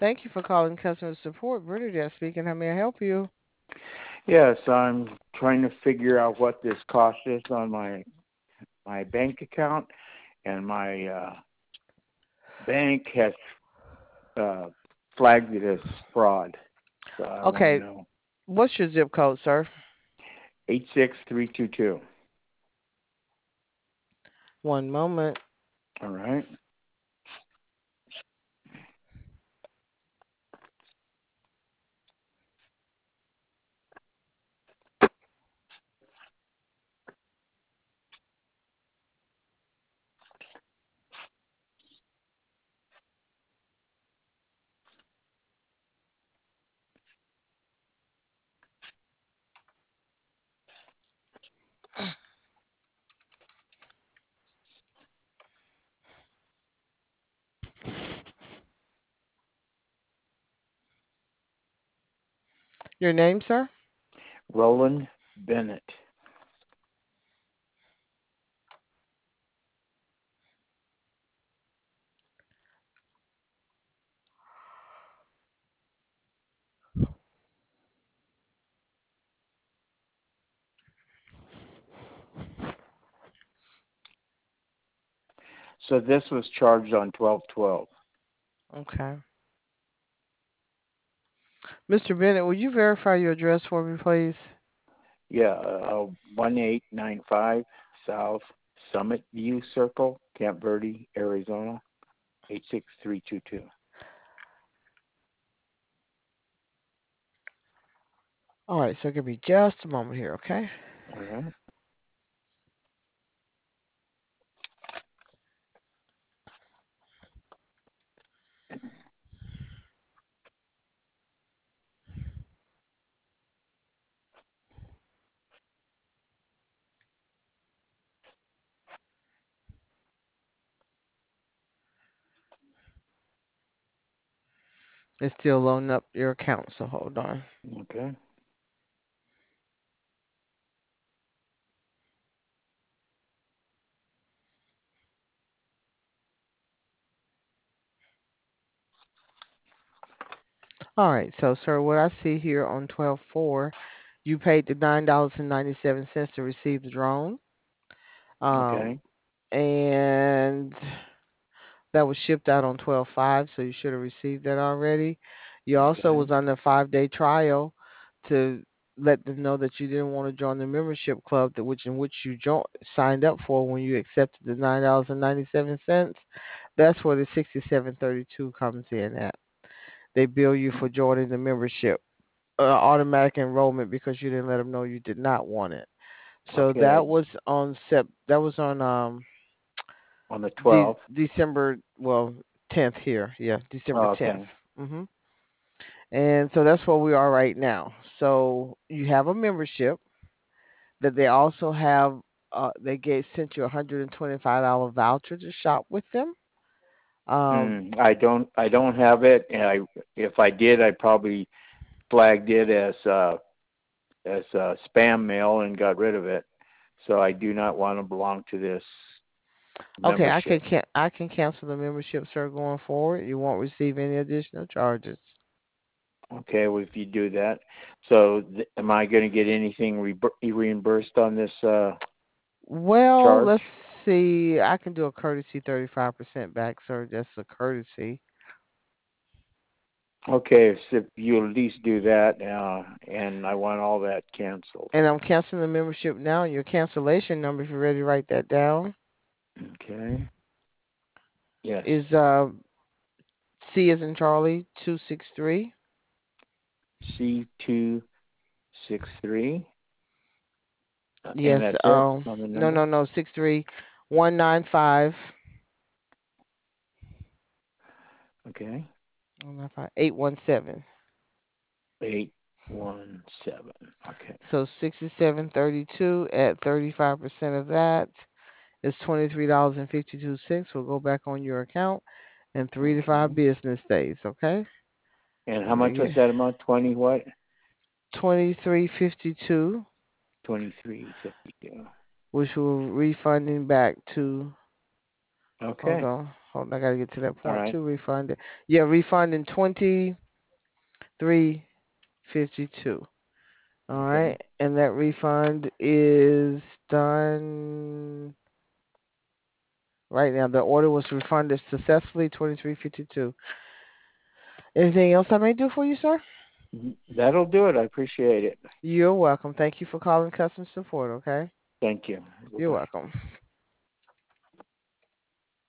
Thank you for calling customer support. Bernadette speaking. How may I help you? Yes, I'm trying to figure out what this cost is on my bank account, and my bank has uh, flagged it as fraud. So I want to Okay, know. what's your zip code, sir? 86322. One moment. All right. Your name, sir? Roland Bennett. So this was charged on 12/12. Okay. Mr. Bennett, will you verify your address for me, please? Yeah, 1895 South Summit View Circle, Camp Verde, Arizona, 86322. All right, so give me just a moment here, okay? All right. It's still loading up your account, so hold on. Okay. All right, so sir, what I see here on 12/4, you paid the $9.97 to receive the drone. Um, Okay. and that was shipped out on 12/5, so you should have received that already. You also Okay. was on a 5-day trial to let them know that you didn't want to join the membership club that which you signed up for when you accepted the $9.97. That's where the 6732 comes in at. They bill you for joining the membership, automatic enrollment because you didn't let them know you did not want it. So Okay. that was on On the 12th. December, well, 10th here. Yeah, December Oh, 10th. okay. Mhm. And so that's where we are right now. So you have a membership that they also have they gave sent you a $125 voucher to shop with them. Um I don't have it, and if I did, I probably flagged it as spam mail and got rid of it. So I do not want to belong to this okay, membership. I can cancel the membership, sir, going forward. You won't receive any additional charges. Okay, well, if you do that, so am I going to get anything reimbursed on this Well, charge? let's see. I can do a courtesy 35% back, sir. That's a courtesy. Okay, so if you at least do that, and I want all that canceled. And I'm canceling the membership now. Your cancellation number, if you're ready to write that down, Okay. Yes. is C as in Charlie 263. C263, and Yes. that's it on the No, number. no, no. 63195 Okay. 817. 817. Okay. So 6732 at 35% of that is $23.52. Will go back on your account in 3 to 5 Okay. business days. Okay. And how Let me much was get that amount? 20 what? 2352, 2352. which will refunding back to. Hold Okay. on. Hold on, I gotta get to that All point right. too. Refund it. Yeah, refund in 2352. All Okay. right, and that refund is done right now. The order was refunded successfully, 2352. Anything else I may do for you, sir? That'll do it. I appreciate it. You're welcome. Thank you for calling customer support, okay? Thank you. You're Bye-bye. welcome.